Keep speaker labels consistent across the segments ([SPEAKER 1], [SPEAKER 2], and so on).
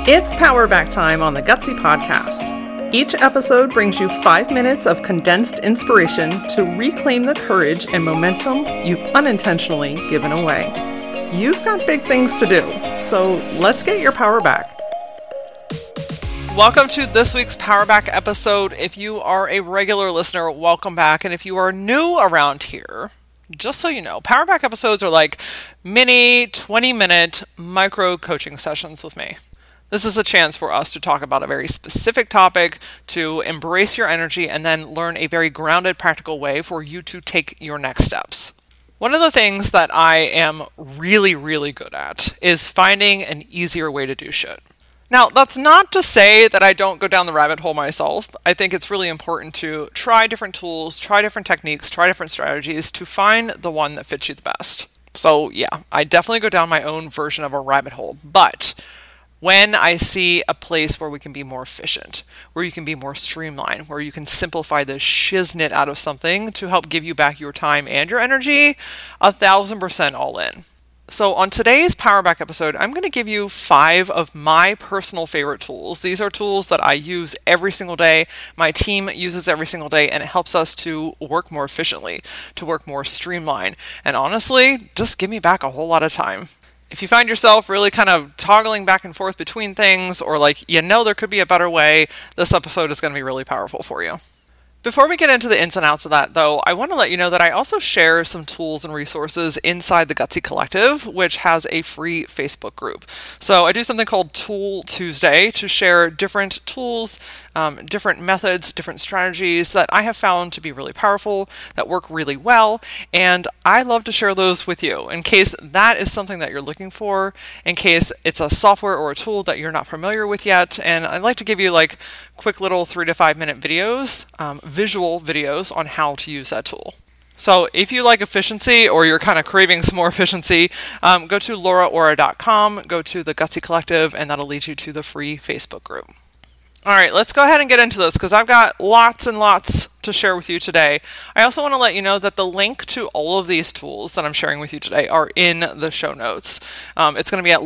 [SPEAKER 1] It's Power Back time on the Gutsy Podcast. Each episode brings you 5 minutes of condensed inspiration to reclaim the courage and momentum you've unintentionally given away. You've got big things to do, so let's get your power back. Welcome to this week's Power Back episode. If you are a regular listener, welcome back. And if you are new around here, just so you know, Power Back episodes are like mini 20-minute micro coaching sessions with me. This is a chance for us to talk about a very specific topic, to embrace your energy, and then learn a very grounded, practical way for you to take your next steps. One of the things that I am really, really good at is finding an easier way to do shit. Now, that's not to say that I don't go down the rabbit hole myself. I think it's really important to try different tools, try different techniques, try different strategies to find the one that fits you the best. So yeah, I definitely go down my own version of a rabbit hole, but when I see a place where we can be more efficient, where you can be more streamlined, where you can simplify the shiznit out of something to help give you back your time and your energy, 1,000% all in. So on today's Power Back episode, I'm going to give you 5 of my personal favorite tools. These are tools that I use every single day, my team uses every single day, and it helps us to work more efficiently, to work more streamlined, and honestly, just give me back a whole lot of time. If you find yourself really kind of toggling back and forth between things, or like, there could be a better way, this episode is going to be really powerful for you. Before we get into the ins and outs of that, though, I want to let you know that I also share some tools and resources inside the Gutsy Collective, which has a free Facebook group. So I do something called Tool Tuesday to share different tools, different methods, different strategies that I have found to be really powerful, that work really well, and I love to share those with you in case that is something that you're looking for, in case it's a software or a tool that you're not familiar with yet, and I'd like to give you like quick little 3 to 5 minute videos, visual videos on how to use that tool. So if you like efficiency or you're kind of craving some more efficiency, go to lauraora.com, go to the Gutsy Collective, and that'll lead you to the free Facebook group. All right, let's go ahead and get into this because I've got lots and lots to share with you today. I also want to let you know that the link to all of these tools that I'm sharing with you today are in the show notes. It's going to be at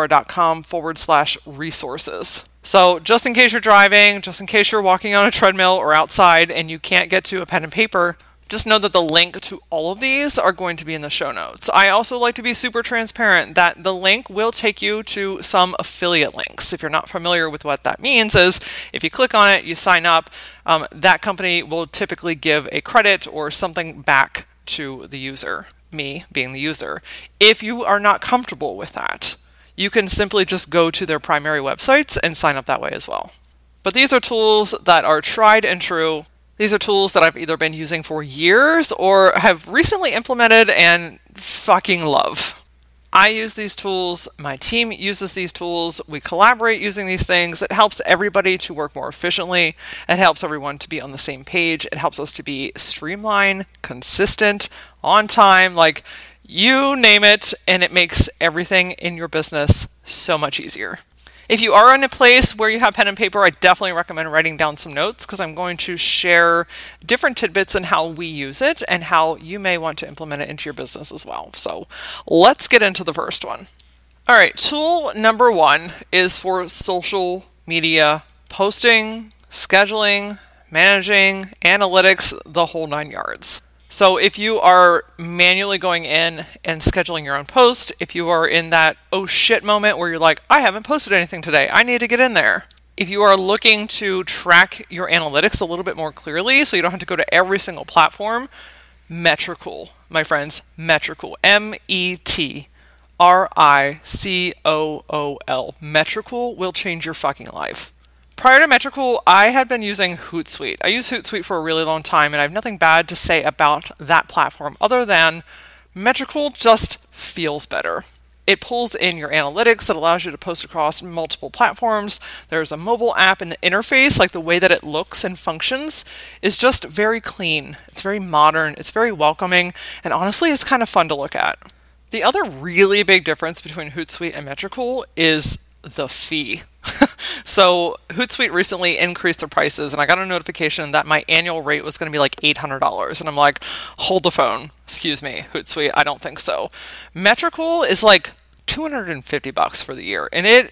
[SPEAKER 1] lauraora.com/resources. So just in case you're driving, just in case you're walking on a treadmill or outside and you can't get to a pen and paper, just know that the link to all of these are going to be in the show notes. I also like to be super transparent that the link will take you to some affiliate links. If you're not familiar with what that means is if you click on it, you sign up, that company will typically give a credit or something back to the user, me being the user. If you are not comfortable with that, you can simply just go to their primary websites and sign up that way as well. But these are tools that are tried and true. These are tools that I've either been using for years or have recently implemented and fucking love. I use these tools, my team uses these tools, we collaborate using these things. It helps everybody to work more efficiently. It helps everyone to be on the same page. It helps us to be streamlined, consistent, on time, like you name it, and it makes everything in your business so much easier. If you are in a place where you have pen and paper, I definitely recommend writing down some notes because I'm going to share different tidbits and how we use it and how you may want to implement it into your business as well. So let's get into the first one. All right, tool number 1 is for social media posting, scheduling, managing, analytics, the whole 9 yards. So if you are manually going in and scheduling your own post, if you are in that oh shit moment where you're like, I haven't posted anything today, I need to get in there. If you are looking to track your analytics a little bit more clearly so you don't have to go to every single platform, Metricool, my friends, Metricool, Metricool. Metricool will change your fucking life. Prior to Metricool, I had been using Hootsuite. I used Hootsuite for a really long time, and I have nothing bad to say about that platform other than Metricool just feels better. It pulls in your analytics that allows you to post across multiple platforms. There's a mobile app, and the interface, like the way that it looks and functions, is just very clean. It's very modern, it's very welcoming, and honestly, it's kind of fun to look at. The other really big difference between Hootsuite and Metricool is the fee. So Hootsuite recently increased their prices, and I got a notification that my annual rate was going to be like $800. And I'm like, hold the phone. Excuse me, Hootsuite, I don't think so. Metricool is like $250 for the year, and it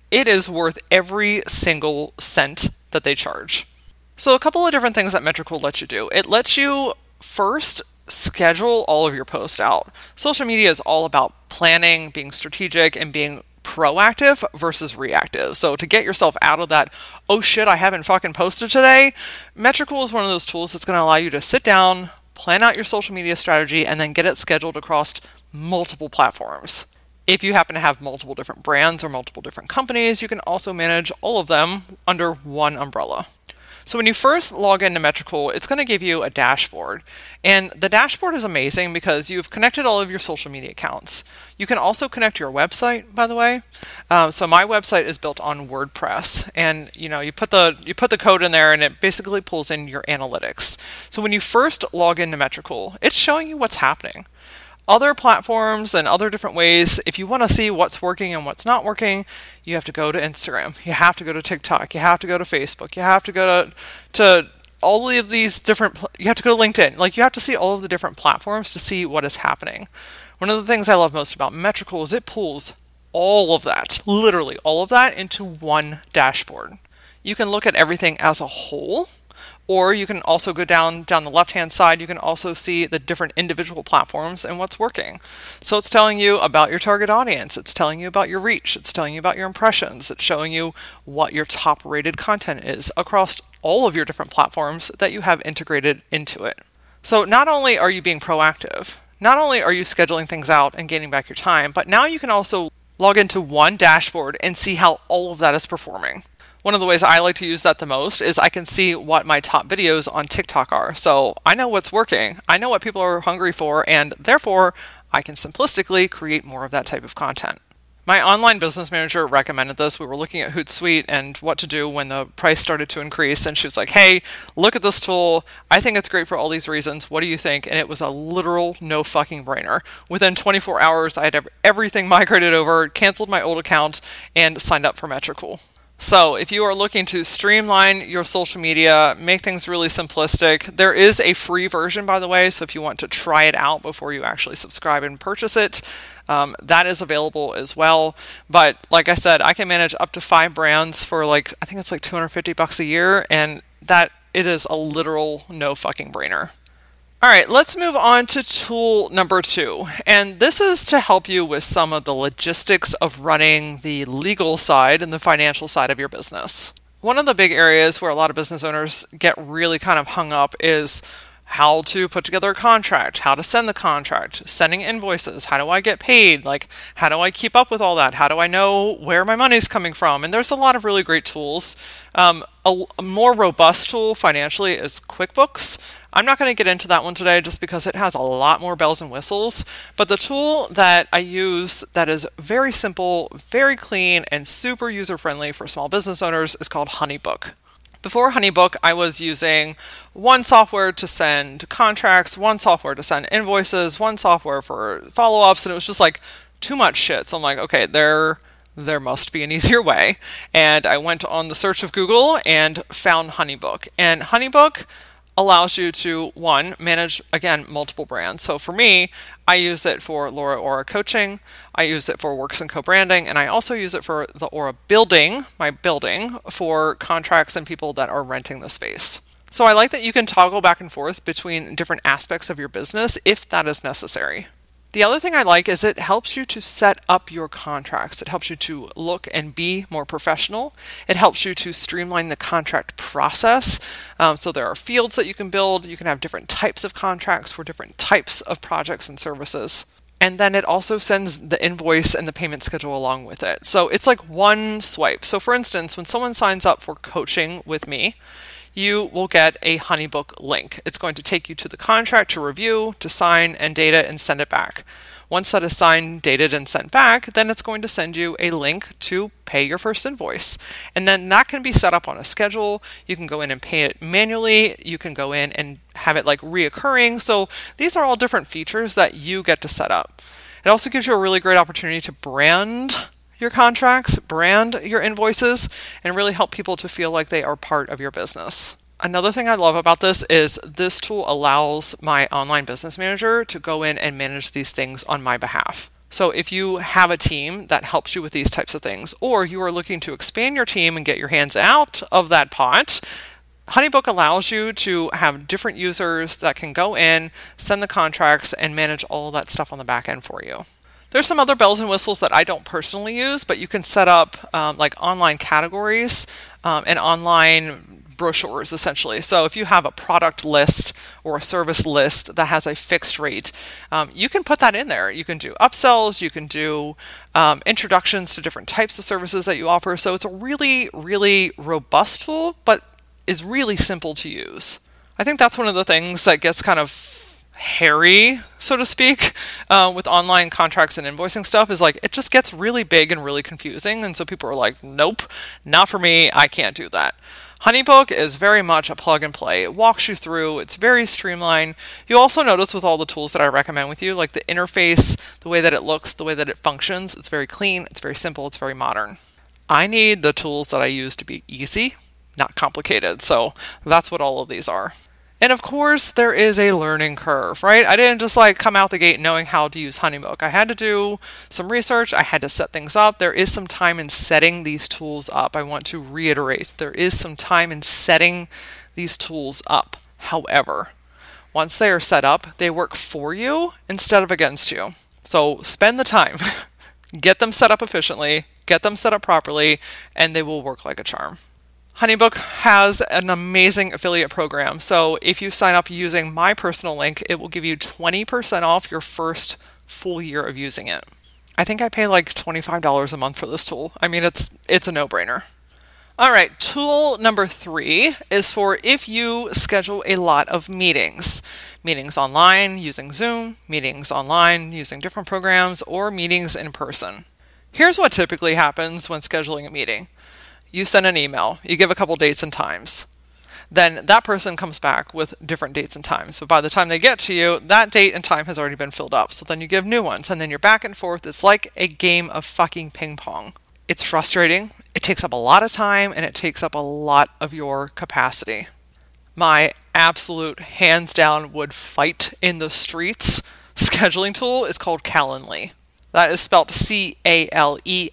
[SPEAKER 1] it is worth every single cent that they charge. So a couple of different things that Metricool lets you do. It lets you first schedule all of your posts out. Social media is all about planning, being strategic, and being proactive versus reactive. So to get yourself out of that, oh shit, I haven't fucking posted today, Metricool is one of those tools that's going to allow you to sit down, plan out your social media strategy, and then get it scheduled across multiple platforms. If you happen to have multiple different brands or multiple different companies, you can also manage all of them under one umbrella. So when you first log into Metricool, it's going to give you a dashboard. And the dashboard is amazing because you've connected all of your social media accounts. You can also connect your website, by the way. So my website is built on WordPress, and you put the code in there, and it basically pulls in your analytics. So when you first log into Metricool, it's showing you what's happening. Other platforms and other different ways, if you want to see what's working and what's not working, you have to go to Instagram, you have to go to TikTok, you have to go to Facebook, you have to go to all of these different, you have to go to LinkedIn. Like, you have to see all of the different platforms to see what is happening. One of the things I love most about Metricool is it pulls all of that, literally all of that, into one dashboard. You can look at everything as a whole, or you can also go down the left-hand side. You can also see the different individual platforms and what's working. So it's telling you about your target audience. It's telling you about your reach. It's telling you about your impressions. It's showing you what your top-rated content is across all of your different platforms that you have integrated into it. So not only are you being proactive, not only are you scheduling things out and gaining back your time, but now you can also log into one dashboard and see how all of that is performing. One of the ways I like to use that the most is I can see what my top videos on TikTok are. So I know what's working. I know what people are hungry for, and therefore I can simplistically create more of that type of content. My online business manager recommended this. We were looking at Hootsuite and what to do when the price started to increase, and she was like, hey, look at this tool. I think it's great for all these reasons. What do you think? And it was a literal no fucking brainer. Within 24 hours, I had everything migrated over, canceled my old account, and signed up for Metricool. So if you are looking to streamline your social media, make things really simplistic, there is a free version, by the way. So if you want to try it out before you actually subscribe and purchase it, that is available as well. But like I said, I can manage up to 5 brands for I think it's $250 a year, and that it is a literal no fucking brainer. All right, let's move on to tool number 2. And this is to help you with some of the logistics of running the legal side and the financial side of your business. One of the big areas where a lot of business owners get really kind of hung up is how to put together a contract, how to send the contract, sending invoices, how do I get paid, how do I keep up with all that, how do I know where my money's coming from? And there's a lot of really great tools. A more robust tool financially is QuickBooks. I'm not going to get into that one today just because it has a lot more bells and whistles, but the tool that I use that is very simple, very clean, and super user-friendly for small business owners is called HoneyBook. Before HoneyBook, I was using one software to send contracts, one software to send invoices, one software for follow-ups, and it was just too much shit. So I'm like, okay, there must be an easier way. And I went on the search of Google and found HoneyBook. And HoneyBook allows you to, one, manage, again, multiple brands. So for me, I use it for Laura Aura Coaching, I use it for Works & Co branding, and I also use it for the Aura building, my building, for contracts and people that are renting the space. So I like that you can toggle back and forth between different aspects of your business if that is necessary. The other thing I like is it helps you to set up your contracts. It helps you to look and be more professional. It helps you to streamline the contract process. So there are fields that you can build. You can have different types of contracts for different types of projects and services. And then it also sends the invoice and the payment schedule along with it. So it's like one swipe. So for instance, when someone signs up for coaching with me, you will get a HoneyBook link. It's going to take you to the contract to review, to sign and date it and send it back. Once that is signed, dated, and sent back, then it's going to send you a link to pay your first invoice. And then that can be set up on a schedule. You can go in and pay it manually. You can go in and have it reoccurring. So these are all different features that you get to set up. It also gives you a really great opportunity to brand your contracts, brand your invoices, and really help people to feel like they are part of your business. Another thing I love about this is this tool allows my online business manager to go in and manage these things on my behalf. So if you have a team that helps you with these types of things, or you are looking to expand your team and get your hands out of that pot, HoneyBook allows you to have different users that can go in, send the contracts, and manage all that stuff on the back end for you. There's some other bells and whistles that I don't personally use, but you can set up like online categories and online brochures, essentially. So if you have a product list or a service list that has a fixed rate, you can put that in there. You can do upsells, you can do introductions to different types of services that you offer. So it's a really, really robust tool, but is really simple to use. I think that's one of the things that gets kind of hairy, so to speak, with online contracts and invoicing stuff, is like it just gets really big and really confusing. And so people are like, nope, not for me. I can't do that. HoneyBook is very much a plug and play. It walks you through. It's very streamlined. You'll also notice with all the tools that I recommend with you, like the interface, the way that it looks, the way that it functions, it's very clean, it's very simple, it's very modern. I need the tools that I use to be easy, not complicated. So that's what all of these are. And of course, there is a learning curve, right? I didn't just like come out the gate knowing how to use HoneyBook. I had to do some research. I had to set things up. There is some time in setting these tools up. I want to reiterate, there is some time in setting these tools up. However, once they are set up, they work for you instead of against you. So spend the time, get them set up efficiently, get them set up properly, and they will work like a charm. HoneyBook has an amazing affiliate program. So if you sign up using my personal link, it will give you 20% off your first full year of using it. I think I pay like $25 a month for this tool. I mean, it's a no-brainer. All right, tool number 3 is for if you schedule a lot of meetings. Meetings online using Zoom, meetings online using different programs, or meetings in person. Here's what typically happens when scheduling a meeting. You send an email, you give a couple dates and times. Then that person comes back with different dates and times. But by the time they get to you, that date and time has already been filled up. So then you give new ones, and then you're back and forth. It's like a game of fucking ping pong. It's frustrating. It takes up a lot of time, and it takes up a lot of your capacity. My absolute hands down would fight in the streets scheduling tool is called Calendly. That is spelled Calendly.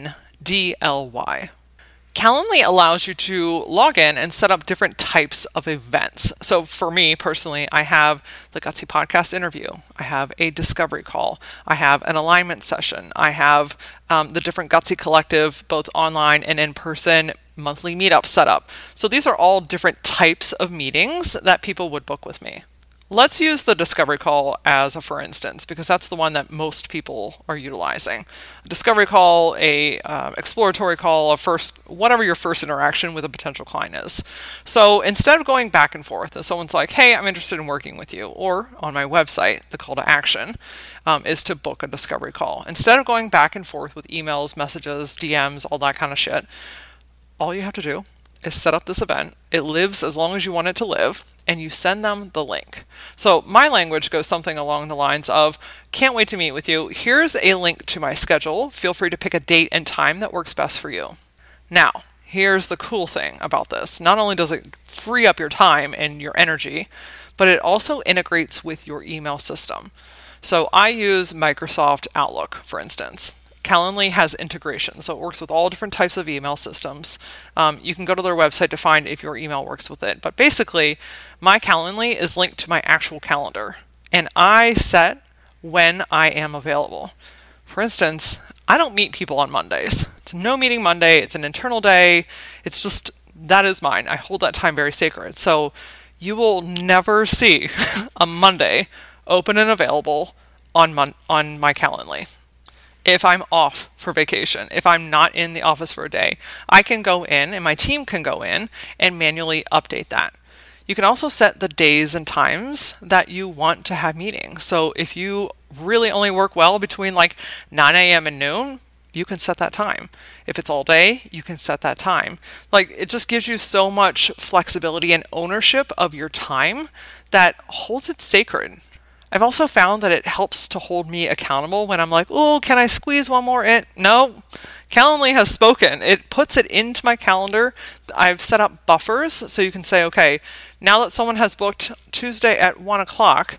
[SPEAKER 1] Calendly allows you to log in and set up different types of events. So for me personally, I have the Gutsy Podcast interview. I have a discovery call. I have an alignment session. I have the different Gutsy Collective, both online and in person, monthly meetup setup. So these are all different types of meetings that people would book with me. Let's use the discovery call as a for instance, because that's the one that most people are utilizing. A discovery call, a exploratory call, whatever your first interaction with a potential client is. So instead of going back and forth, if someone's like, hey, I'm interested in working with you, or on my website, the call to action is to book a discovery call. Instead of going back and forth with emails, messages, DMs, all that kind of shit, all you have to do is set up this event. It lives as long as you want it to live, and you send them the link. So my language goes something along the lines of, can't wait to meet with you. Here's a link to my schedule. Feel free to pick a date and time that works best for you. Now, here's the cool thing about this. Not only does it free up your time and your energy, but it also integrates with your email system. So I use Microsoft Outlook, for instance. Calendly has integration, so it works with all different types of email systems. You can go to their website to find if your email works with it. But basically, my Calendly is linked to my actual calendar, and I set when I am available. For instance, I don't meet people on Mondays. It's a no meeting Monday. It's an internal day. It's just, that is mine. I hold that time very sacred. So you will never see a Monday open and available on my Calendly. If I'm off for vacation, if I'm not in the office for a day, I can go in and my team can go in and manually update that. You can also set the days and times that you want to have meetings. So if you really only work well between like 9 a.m. and noon, you can set that time. If it's all day, you can set that time. Like, it just gives you so much flexibility and ownership of your time that holds it sacred. I've also found that it helps to hold me accountable when I'm like, oh, can I squeeze one more in? No, Calendly has spoken. It puts it into my calendar. I've set up buffers so you can say, okay, now that someone has booked Tuesday at 1 o'clock,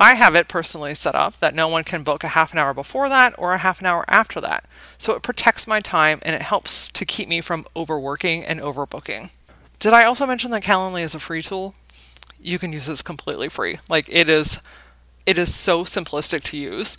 [SPEAKER 1] I have it personally set up that no one can book a half an hour before that or a half an hour after that. So it protects my time and it helps to keep me from overworking and overbooking. Did I also mention that Calendly is a free tool? You can use this completely free. Like it is so simplistic to use.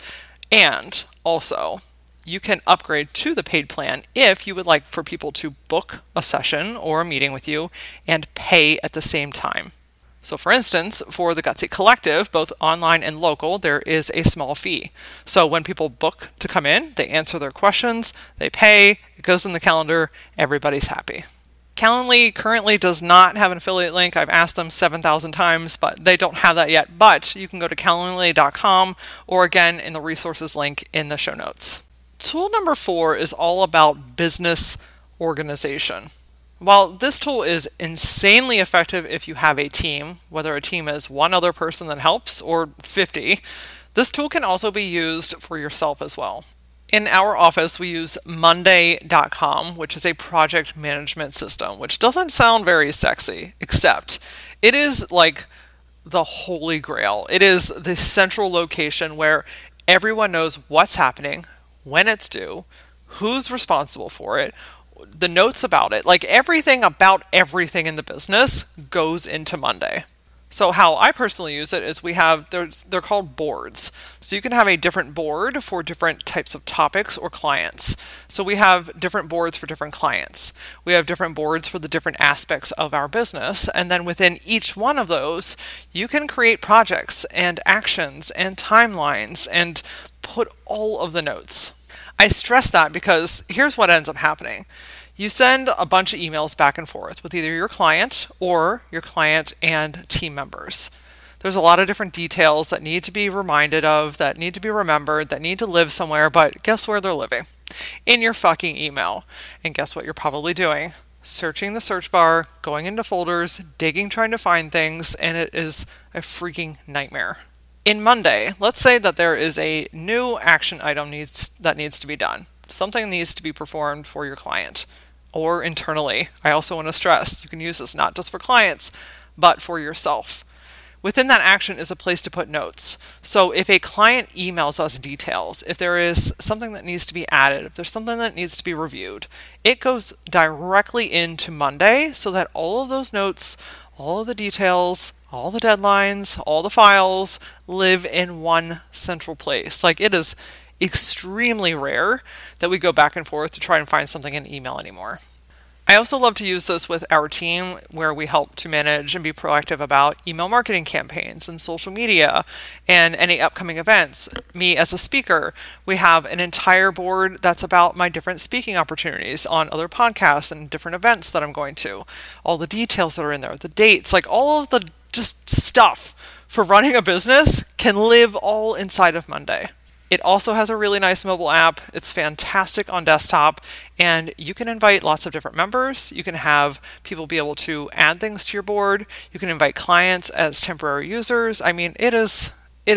[SPEAKER 1] And also, you can upgrade to the paid plan if you would like for people to book a session or a meeting with you and pay at the same time. So for instance, for the Gutsy Collective, both online and local, there is a small fee. So when people book to come in, they answer their questions, they pay, it goes in the calendar, everybody's happy. Calendly currently does not have an affiliate link. I've asked them 7,000 times, but they don't have that yet. But you can go to calendly.com or again in the resources link in the show notes. Tool number 4 is all about business organization. While this tool is insanely effective if you have a team, whether a team is one other person that helps or 50, this tool can also be used for yourself as well. In our office, we use Monday.com, which is a project management system, which doesn't sound very sexy, except it is like the holy grail. It is the central location where everyone knows what's happening, when it's due, who's responsible for it, the notes about it, like everything about everything in the business goes into Monday. So how I personally use it is they're called boards. So you can have a different board for different types of topics or clients. So we have different boards for different clients. We have different boards for the different aspects of our business. And then within each one of those, you can create projects and actions and timelines and put all of the notes. I stress that because here's what ends up happening. You send a bunch of emails back and forth with either your client or your client and team members. There's a lot of different details that need to be reminded of, that need to be remembered, that need to live somewhere, but guess where they're living? In your fucking email. And guess what you're probably doing? Searching the search bar, going into folders, digging, trying to find things, and it is a freaking nightmare. In Monday, let's say that there is a new action item that needs to be done. Something needs to be performed for your client or internally. I also want to stress you can use this not just for clients, but for yourself. Within that action is a place to put notes. So if a client emails us details, if there is something that needs to be added, if there's something that needs to be reviewed, it goes directly into Monday so that all of those notes, all of the details, all the deadlines, all the files live in one central place. Like it is extremely rare that we go back and forth to try and find something in email anymore. I also love to use this with our team where we help to manage and be proactive about email marketing campaigns and social media and any upcoming events. Me as a speaker, we have an entire board that's about my different speaking opportunities on other podcasts and different events that I'm going to. All the details that are in there, the dates, like all of the just stuff for running a business can live all inside of Monday. It also has a really nice mobile app. It's fantastic on desktop, and you can invite lots of different members. You can have people be able to add things to your board. You can invite clients as temporary users. I mean, it is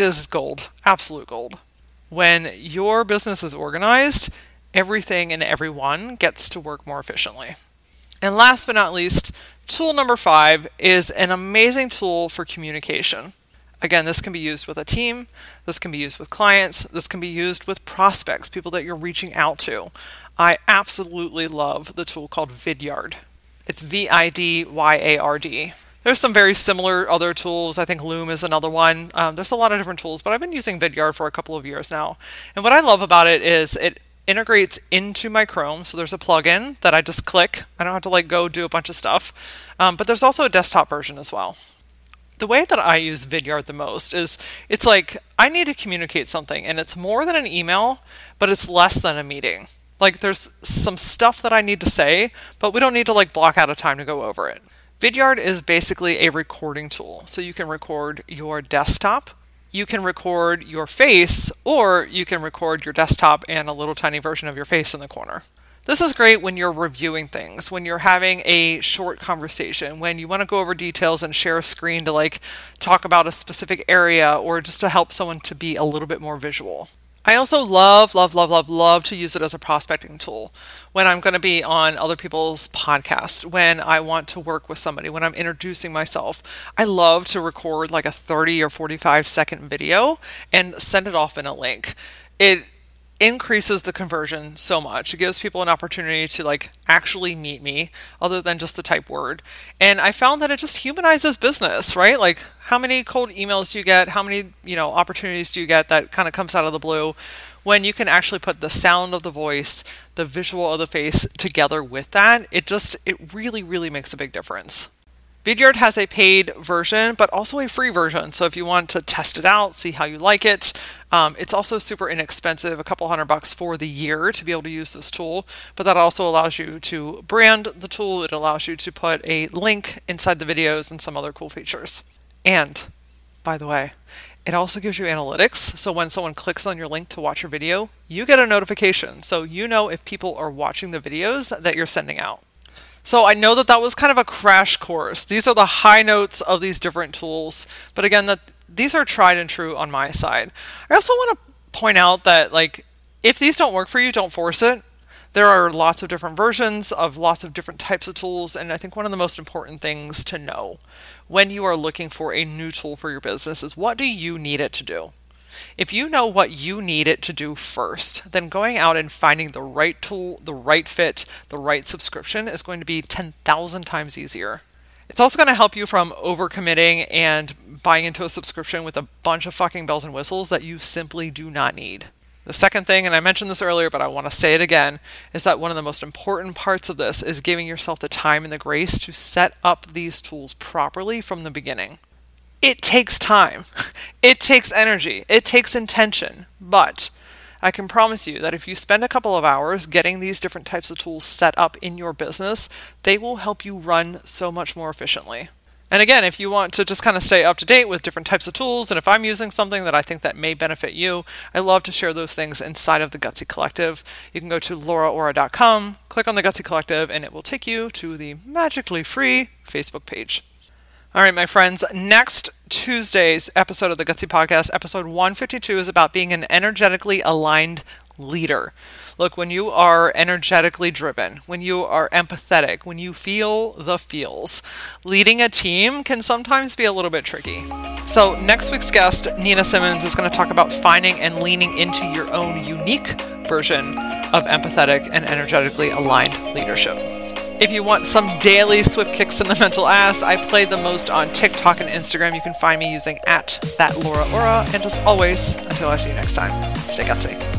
[SPEAKER 1] gold, absolute gold. When your business is organized, everything and everyone gets to work more efficiently. And last but not least, tool number 5 is an amazing tool for communication. Again, this can be used with a team, this can be used with clients, this can be used with prospects, people that you're reaching out to. I absolutely love the tool called Vidyard. It's Vidyard. There's some very similar other tools. I think Loom is another one. There's a lot of different tools, but I've been using Vidyard for a couple of years now. And what I love about it is it integrates into my Chrome. So there's a plugin that I just click. I don't have to go do a bunch of stuff. But there's also a desktop version as well. The way that I use Vidyard the most is it's like I need to communicate something and it's more than an email, but it's less than a meeting. Like there's some stuff that I need to say, but we don't need to block out a time to go over it. Vidyard is basically a recording tool. So you can record your desktop, you can record your face, or you can record your desktop and a little tiny version of your face in the corner. This is great when you're reviewing things, when you're having a short conversation, when you want to go over details and share a screen to talk about a specific area or just to help someone to be a little bit more visual. I also love, love, love, love, love to use it as a prospecting tool when I'm going to be on other people's podcasts, when I want to work with somebody, when I'm introducing myself. I love to record like a 30 or 45-second video and send it off in a link. It increases the conversion so much. It gives people an opportunity to like actually meet me other than just the type word. And I found that it just humanizes business, right? Like how many cold emails do you get? How many, opportunities do you get that kind of comes out of the blue when you can actually put the sound of the voice, the visual of the face together with that? It really, really makes a big difference. Vidyard has a paid version, but also a free version. So if you want to test it out, see how you like it, it's also super inexpensive, a couple $100 for the year to be able to use this tool. But that also allows you to brand the tool. It allows you to put a link inside the videos and some other cool features. And by the way, it also gives you analytics. So when someone clicks on your link to watch your video, you get a notification. So you know if people are watching the videos that you're sending out. So I know that was kind of a crash course. These are the high notes of these different tools. But again, these are tried and true on my side. I also want to point out that if these don't work for you, don't force it. There are lots of different versions of lots of different types of tools. And I think one of the most important things to know when you are looking for a new tool for your business is, what do you need it to do? If you know what you need it to do first, then going out and finding the right tool, the right fit, the right subscription is going to be 10,000 times easier. It's also going to help you from overcommitting and buying into a subscription with a bunch of fucking bells and whistles that you simply do not need. The second thing, and I mentioned this earlier, but I want to say it again, is that one of the most important parts of this is giving yourself the time and the grace to set up these tools properly from the beginning. It takes time, it takes energy, it takes intention, but I can promise you that if you spend a couple of hours getting these different types of tools set up in your business, they will help you run so much more efficiently. And again, if you want to just kind of stay up to date with different types of tools, and if I'm using something that I think that may benefit you, I love to share those things inside of the Gutsy Collective. You can go to lauraora.com, click on the Gutsy Collective, and it will take you to the magically free Facebook page. All right, my friends, next Tuesday's episode of the Gutsy Podcast, episode 152, is about being an energetically aligned leader. Look, when you are energetically driven, when you are empathetic, when you feel the feels, leading a team can sometimes be a little bit tricky. So next week's guest, Nina Simmons, is going to talk about finding and leaning into your own unique version of empathetic and energetically aligned leadership. If you want some daily swift kicks in the mental ass, I play the most on TikTok and Instagram. You can find me using @thatlauraora. And as always, until I see you next time, stay gutsy.